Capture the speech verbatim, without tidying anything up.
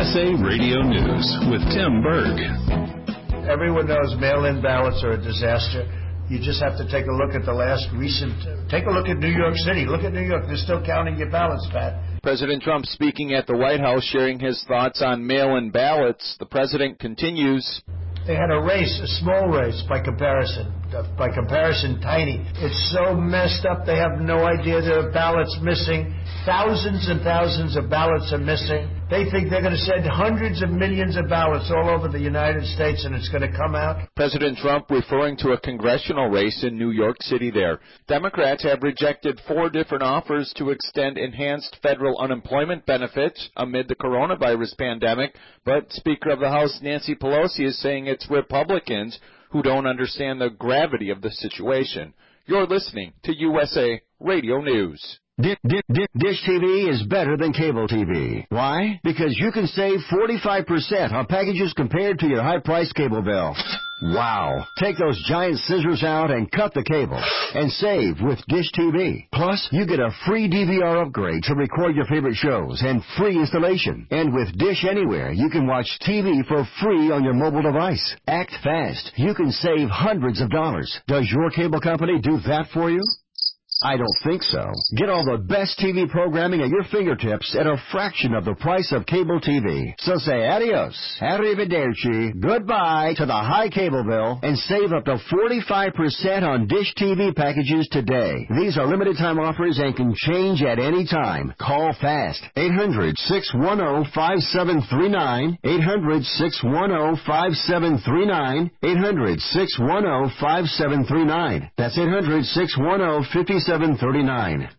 S A Radio News with Tim Berg. Everyone knows mail-in ballots are a disaster. You just have to take a look at the last recent... Take a look at New York City. Look at New York. They're still counting your ballots, Pat. President Trump speaking at the White House, sharing his thoughts on mail-in ballots. The president continues. They had a race, a small race by comparison. By comparison, tiny. It's so messed up, they have no idea there are ballots missing. Thousands and thousands of ballots are missing. They think they're going to send hundreds of millions of ballots all over the United States, and it's going to come out. President Trump referring to a congressional race in New York City there. Democrats have rejected four different offers to extend enhanced federal unemployment benefits amid the coronavirus pandemic, but Speaker of the House Nancy Pelosi is saying it's Republicans who don't understand the gravity of the situation. You're listening to U S A Radio News. Dish, dish, dish T V is better than cable T V. Why? Because you can save forty-five percent on packages compared to your high-priced cable bill. Wow. Take those giant scissors out and cut the cable and save with Dish T V. Plus, you get a free D V R upgrade to record your favorite shows and free installation. And with Dish Anywhere, you can watch T V for free on your mobile device. Act fast. You can save hundreds of dollars. Does your cable company do that for you? I don't think so. Get all the best T V programming at your fingertips at a fraction of the price of cable T V. So say adios, arrivederci, goodbye to the high cable bill and save up to forty-five percent on Dish T V packages today. These are limited time offers and can change at any time. Call fast. eight hundred, six one zero, five seven three nine. eight hundred, six one zero, five seven three nine. eight hundred, six one zero, five seven three nine. That's eight hundred, six one zero, five seven three nine.